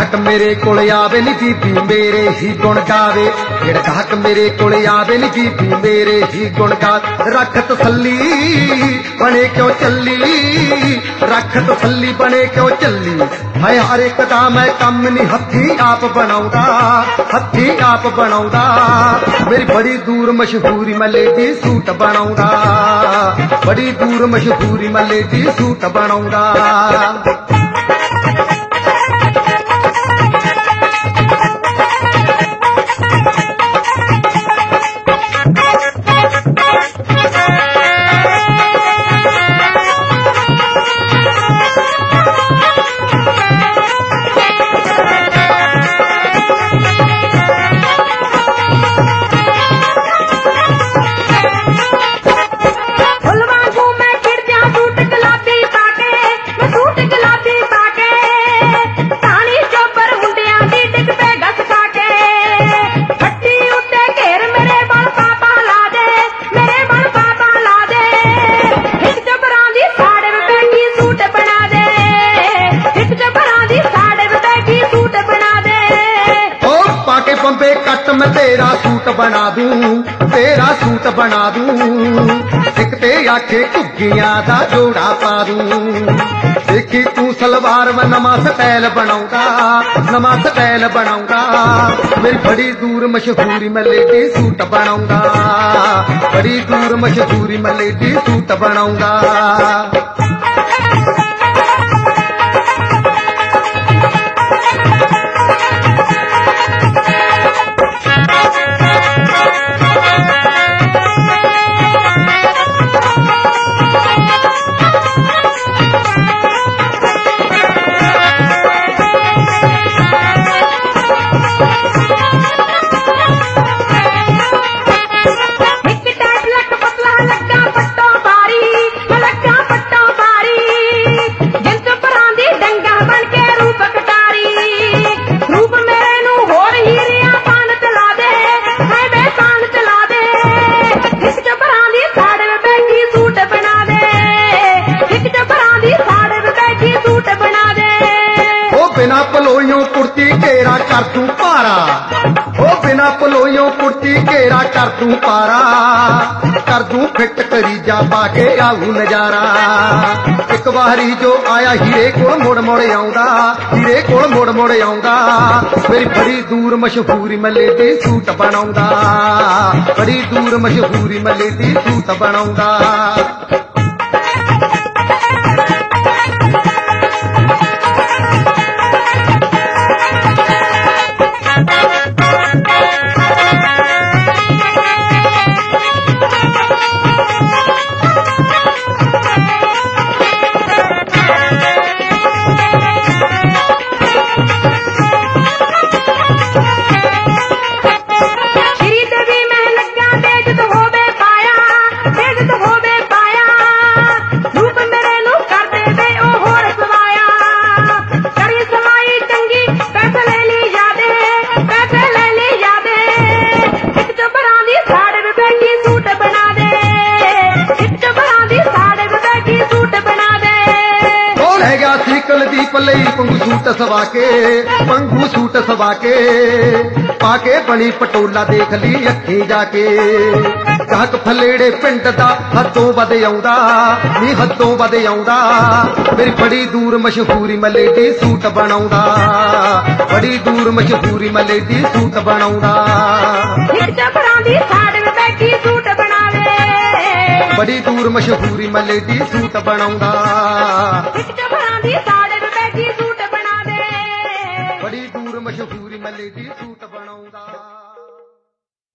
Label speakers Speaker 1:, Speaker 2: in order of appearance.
Speaker 1: ਗਾਹਕ ਮੇਰੇ ਕੋਲ ਆਵੇ ਨੀ ਬੀਬੀ ਮੇਰੇ ਹੀ ਗੁਣ ਗਾਵੇ, ਜਿਹੜਾ ਗਾਹਕ ਮੇਰੇ ਕੋਲ ਆਵੇ ਨੀ ਬੀਬੀ ਮੇਰੇ ਹੀ ਗੁਣ ਗਾਵੇ। ਰੱਖ ਤਸੱਲੀ ਬਣੇ ਕਿਉਂ ਚੱਲੀ, ਰੱਖ ਤਸੱਲੀ ਬਣੇ ਕਿਉਂ ਚੱਲੀ, ਹੈ ਹਰ ਇੱਕ ਦਾ ਮੈਂ ਕੰਮ ਨੀ ਹੱਥੀ ਆਪ ਬਣਾਉਂਦਾ, ਹੱਥੀ ਆਪ ਬਣਾਉਂਦਾ। ਮੇਰੀ ਬੜੀ ਦੂਰ ਮਸ਼ਹੂਰੀ ਮੈਂ ਲੇਡੀ ਸੂਟ ਬਣਾਉਂਦਾ, ਬੜੀ ਦੂਰ ਮਸ਼ਹੂਰੀ ਮੈਂ ਲੇਡੀ ਸੂਟ ਬਣਾਉਂਦਾ। पंपे कट मैं तेरा सूट बना दूं, तेरा सूट बना दूं। सिकते आखे घुग्गियां दा जोड़ा पा दूं। देखी तू सलवार में नवा स्टाइल बनाऊंगा, नवा स्टाइल बनाऊंगा। मेरी बड़ी दूर मशहूरी मैं लेडी सूट बनाऊंगा, बड़ी दूर मशहूरी मैं लेडी सूट बनाऊंगा। बिना पलोइयों कुर्ती घेरा कर तू पारा, ओ बिना पलोइयों कुर्ती घेरा कर तू पारा। कर दूं फिट करीजा पाके आऊ नजारा। एक बारी जो आया हीरे कोल मुड़ मुड़ आउंदा, हीरे कोल मुड़ मुड़ आउंदा। मेरी बड़ी दूर मशहूरी मैं लेडी सूट बनाऊंदा, बड़ी दूर मशहूरी मैं लेडी सूट बनाऊंदा। कुलदीप लई पंगू सूट सवा के, पंगू सूट सवा के। पाके बनी पटोला देख ली अखी जाके। गाहक फलेड़े पिंड दा हदों वध आउंदा, नी हदों वध आउंदा। मेरी बड़ी दूर मशहूरी मैं लेडी सूट बनाऊंदा, बड़ी दूर मशहूरी मैं लेडी सूट बनाऊंदा। बड़ी दूर मशहूरी मैं लेडी सूट बनाऊंगा, बड़ी दूर मशहूरी मैं लेडी सूट बनाऊंगा।